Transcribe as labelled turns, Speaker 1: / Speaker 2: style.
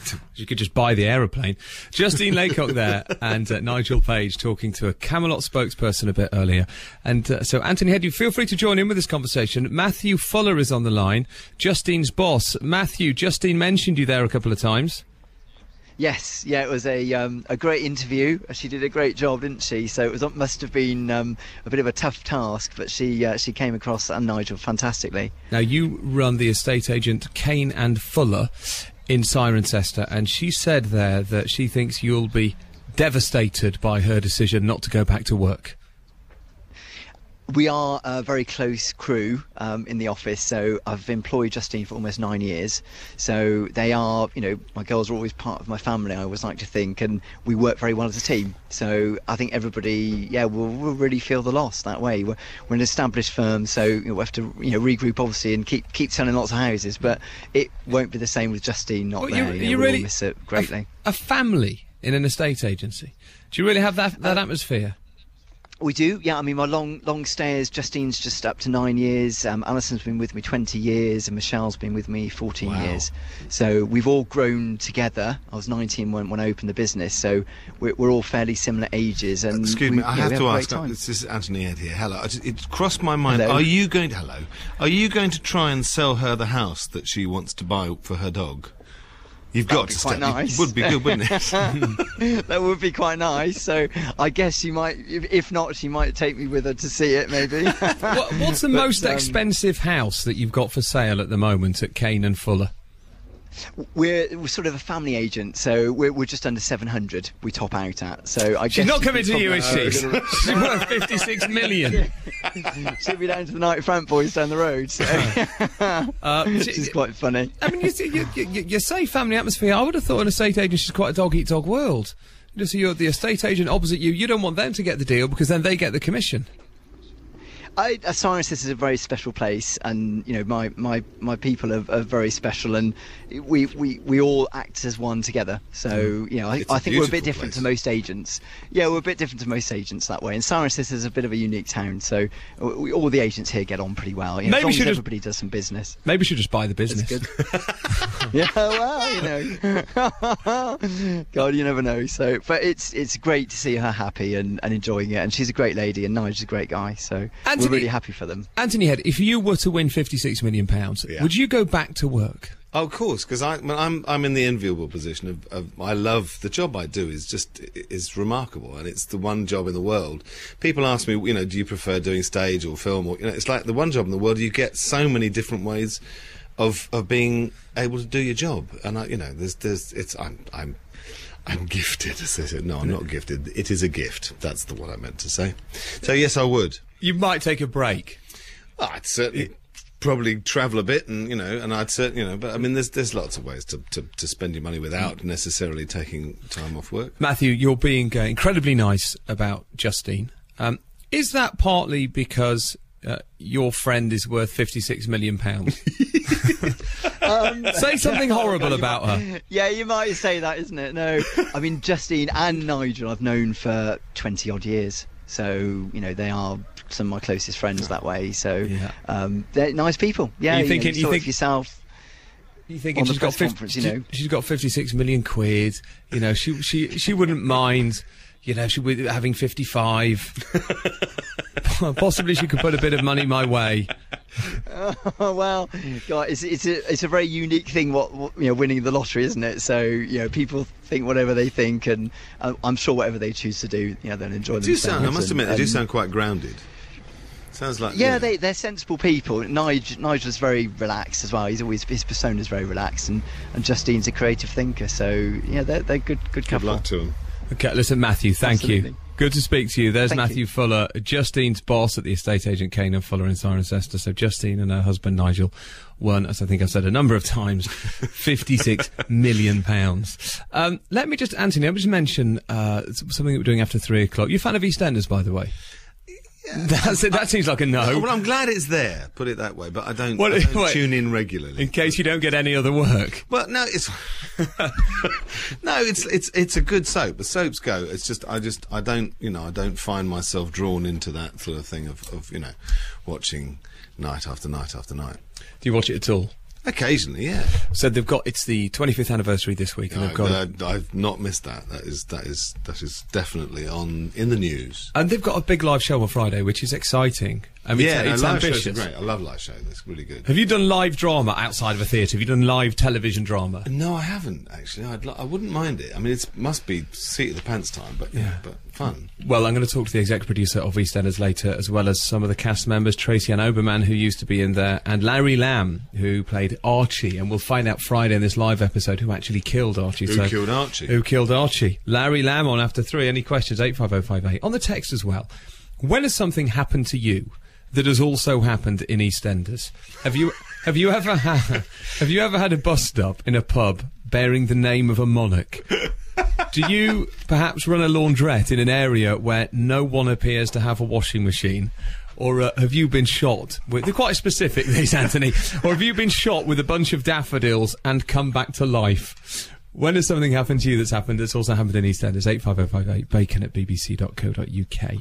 Speaker 1: You could just buy the aeroplane. Justine Laycock there, and Nigel Page talking to a Camelot spokesperson a bit earlier. And so, Anthony Head, you feel free to join in with this conversation. Matthew Fuller is on the line, Justine's boss. Matthew, Justine mentioned you there a couple of times.
Speaker 2: Yes, yeah, it was a great interview. She did a great job, didn't she? So it must have been a bit of a tough task, but she came across, and Nigel, fantastically.
Speaker 1: Now, you run the estate agent Kane and Fuller in Cirencester, and she said there that she thinks you'll be devastated by her decision not to go back to work.
Speaker 2: We are a very close crew in the office, so I've employed Justine for almost 9 years. So they are, my girls are always part of my family, I always like to think, and we work very well as a team. So I think everybody, will really feel the loss that way. We're an established firm, so we have to, regroup obviously and keep selling lots of houses, but it won't be the same with Justine not there.
Speaker 1: You
Speaker 2: we'll
Speaker 1: really
Speaker 2: miss it greatly.
Speaker 1: A family in an estate agency. Do you really have that atmosphere?
Speaker 2: We do, yeah. I mean, my long stayers, Justine's just up to 9 years. Alison's been with me 20 years, and Michelle's been with me 14 years. So we've all grown together. I was 19 when I opened the business, so we're all fairly similar ages. And
Speaker 3: excuse me, I have to ask. This is Anthony Head here. Hello. It crossed my mind.
Speaker 2: Hello.
Speaker 3: Are you going to try and sell her the house that she wants to buy for her dog? You've got to
Speaker 2: quite nice.
Speaker 3: It would be good, wouldn't it?
Speaker 2: That would be quite nice. So I guess she might, if not, she might take me with her to see it, maybe.
Speaker 1: What's the most expensive house that you've got for sale at the moment at Kane and Fuller?
Speaker 2: We're sort of a family agent, so we're just under 700. We top out at. So I
Speaker 1: she's
Speaker 2: guess
Speaker 1: not coming to you, is she? She's worth 56 million.
Speaker 2: She'll be down to the Night Front boys down the road. So. Which is quite funny.
Speaker 1: I mean, you say family atmosphere. I would have thought an estate agent is quite a dog-eat-dog world. So you're the estate agent opposite you. You don't want them to get the deal because then they get the commission.
Speaker 2: Cirencester is a very special place, and my people are very special, and we all act as one together. So I think we're a bit different to most agents. Yeah, we're a bit different to most agents that way. And Cirencester is a bit of a unique town, so all the agents here get on pretty well. As long as everybody does some business.
Speaker 1: Maybe we should just buy the business.
Speaker 2: That's good. Yeah, well, God, you never know. So, but it's great to see her happy and enjoying it, and she's a great lady, and Nigel's a great guy. So. We're really happy for them.
Speaker 1: Anthony Head, if you were to win £56 million, would you go back to work?
Speaker 3: Oh, of course, because I'm in the enviable position of I love the job I do. Is remarkable, and it's the one job in the world. People ask me, do you prefer doing stage or film, or it's like the one job in the world. You get so many different ways of being able to do your job, and I'm gifted, as they said. No, I'm not gifted. It is a gift. That's the one I meant to say. So yes, I would.
Speaker 1: You might take a break.
Speaker 3: I'd certainly probably travel a bit, and and I'd certainly, but I mean, there's lots of ways to spend your money without necessarily taking time off work.
Speaker 1: Matthew, you're being incredibly nice about Justine. Is that partly because your friend is worth £56 million? Say something horrible about her.
Speaker 2: Yeah, you might say that, isn't it? No, I mean, Justine and Nigel I've known for 20 odd years, so they are some of my closest friends that way. So they're nice people. Yeah, you think yourself.
Speaker 1: You think she's got she's got 56 million quid. She wouldn't mind. She would having 55. Possibly she could put a bit of money my way.
Speaker 2: Well, God, it's a very unique thing. What winning the lottery, isn't it? So people think whatever they think, and I'm sure whatever they choose to do, they'll enjoy themselves.
Speaker 3: I must admit, they do sound quite grounded. Sounds like
Speaker 2: they're sensible people. Nigel's very relaxed as well. His persona's very relaxed, and Justine's a creative thinker. So they're good couple.
Speaker 3: Good luck to them.
Speaker 1: Okay, listen, Matthew, thank you. Good to speak to you. There's
Speaker 2: Thank
Speaker 1: Matthew
Speaker 2: you.
Speaker 1: Fuller, Justine's boss at the estate agent Kane and Fuller in Cirencester. So Justine and her husband Nigel won, as I think I've said a number of times, £56 million. Let me just, Anthony, mention something that we're doing after 3 o'clock. You're a fan of EastEnders, by the way? That seems like a no.
Speaker 3: Well, I'm glad it's there, put it that way, but I don't tune in regularly.
Speaker 1: In case you don't get any other work.
Speaker 3: Well, no, it's it's a good soap. The soaps go. It's just I don't find myself drawn into that sort of thing of watching night after night after night.
Speaker 1: Do you watch it at all?
Speaker 3: Occasionally, yeah.
Speaker 1: So it's the 25th anniversary this week, and they've got
Speaker 3: I've not missed that. That is definitely in the news.
Speaker 1: And they've got a big live show on Friday, which is exciting. I mean, it's
Speaker 3: live
Speaker 1: ambitious.
Speaker 3: shows are great. I love live shows. It's really good.
Speaker 1: Have you done live drama outside of a theatre? Have you done live television drama?
Speaker 3: No, I haven't actually. I wouldn't mind it. I mean, it must be seat of the pants time, but but fun.
Speaker 1: Well, I'm going to talk to the exec producer of EastEnders later, as well as some of the cast members, Tracy Ann Oberman, who used to be in there, and Larry Lamb, who played Archie, and we'll find out Friday in this live episode who actually killed Archie.
Speaker 3: Who killed Archie?
Speaker 1: Who killed Archie? Larry Lamb on after 3. Any questions? 85058. On the text as well. When has something happened to you that has also happened in EastEnders? Have you ever had a bus stop in a pub bearing the name of a monarch? Do you perhaps run a laundrette in an area where no one appears to have a washing machine? Or have you been shot with... They're quite specific, these, Anthony. Or have you been shot with a bunch of daffodils and come back to life? When has something happened to you that's also happened in EastEnders? 85058, bacon@bbc.co.uk.